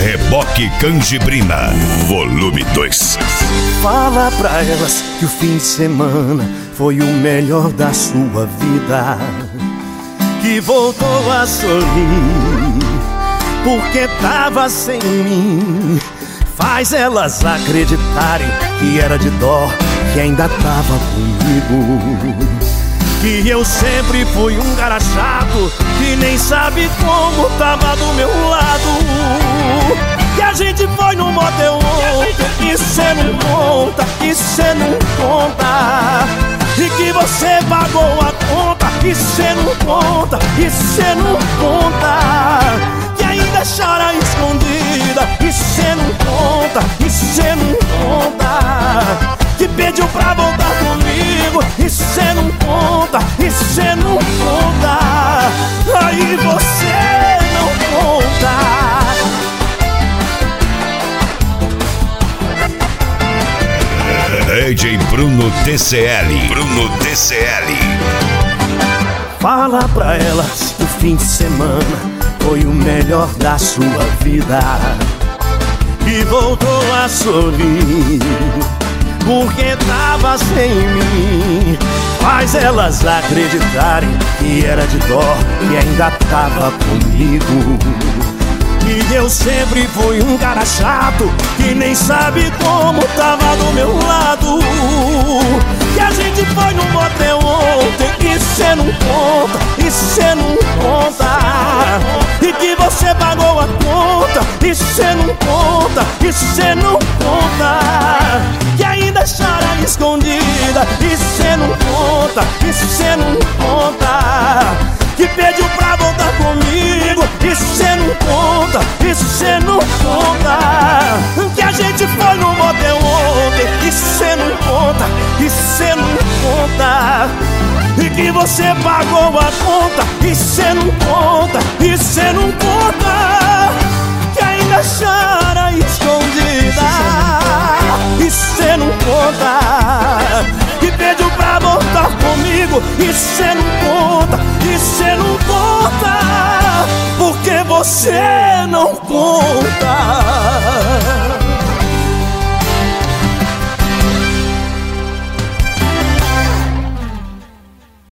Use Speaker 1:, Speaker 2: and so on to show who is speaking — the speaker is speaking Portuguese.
Speaker 1: Reboque Canjibrina, volume 2.
Speaker 2: Fala pra elas que o fim de semana foi o melhor da sua vida, que voltou a sorrir porque tava sem mim. Faz elas acreditarem que era de dó, que ainda tava comigo, que eu sempre fui um cara chato, que nem sabe como tava do meu lado, que a gente foi no motel ontem, e cê não conta, e cê não conta, e que você pagou a conta, e cê não conta, e cê não conta, que ainda chora escondida, e cê não conta, e cê não conta, que pediu pra voltar comigo, e cê não conta, e cê não conta, aí você não conta.
Speaker 1: DJ Bruno TCL. Bruno TCL.
Speaker 2: Fala pra elas que o fim de semana foi o melhor da sua vida, e voltou a sorrir porque tava sem mim. Faz elas acreditarem que era de dó, que ainda tava comigo, que eu sempre fui um cara chato, que nem sabe como tava do meu lado, que a gente foi no motel ontem, e cê não conta, e cê não conta, e que você pagou a conta, e cê não conta, e cê não conta, que ainda chora escondida, e cê não conta, e cê não conta, que pediu pra voltar comigo, e cê não conta, e cê não conta, que a gente foi no motel ontem, e cê não conta, e cê não conta, e que você pagou a conta, e cê não conta, e cê não conta, que ainda chora escondida, e cê não conta, que pediu pra voltar comigo, e cê não conta, e cê não conta, porque você não conta.